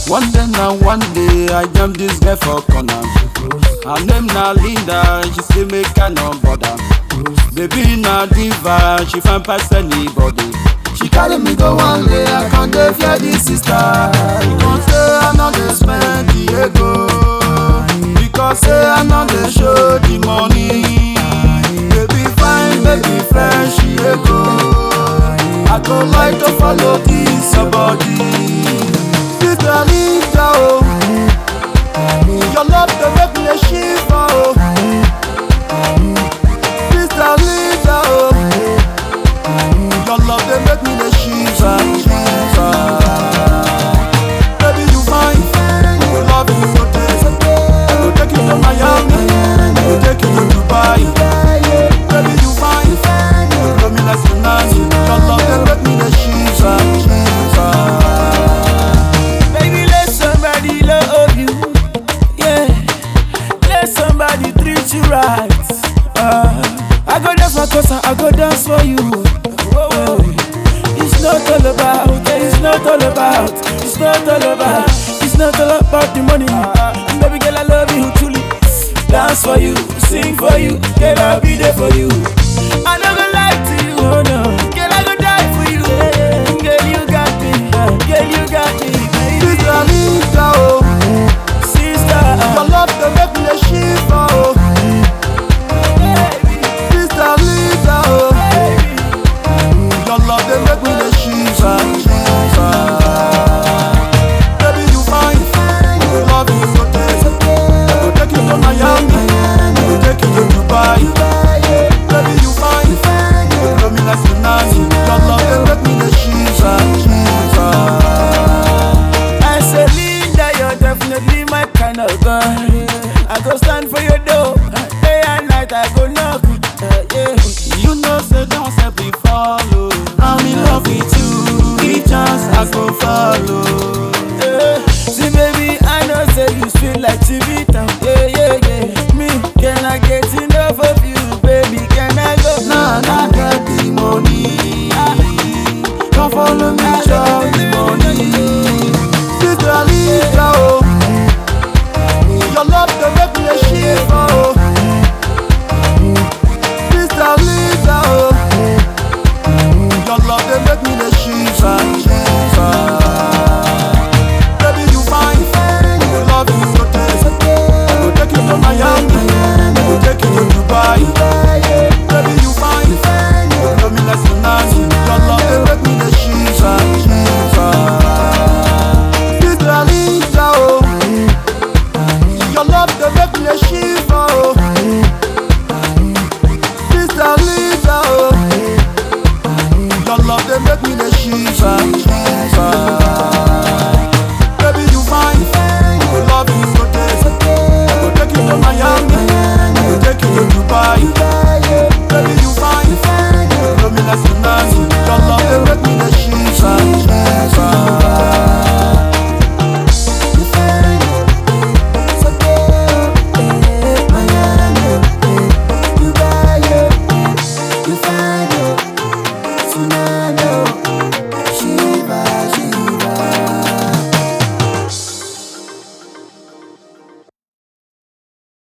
One day I jam this girl for corner. Her name na Linda, she say make I no bother. Baby na diva, she find past anybody. She carry me go one day, I can't fear this sister. Because say I know they spend the ego, because say I know they show the money. Baby fine, baby fresh, she ego. I go like to follow this somebody. Sister Linda, oh, your love dey make me a shiver, oh. Sister Linda, oh, your love dey make me a shiver, shiver. Baby you fine, I go love you for days. I go take you to Miami, I go take you to Dubai. Baby you fine, you blow me like tsunami. Your love dey make me a shiver, shiver. Love you, yeah. Let somebody treat you right. I go dance for Kosa, I go dance for you. It's not all about, it's not all about, it's not all about, it's not all about the money. Baby girl, I love you truly. Dance for you, sing for you, girl, I'll be there for you. I never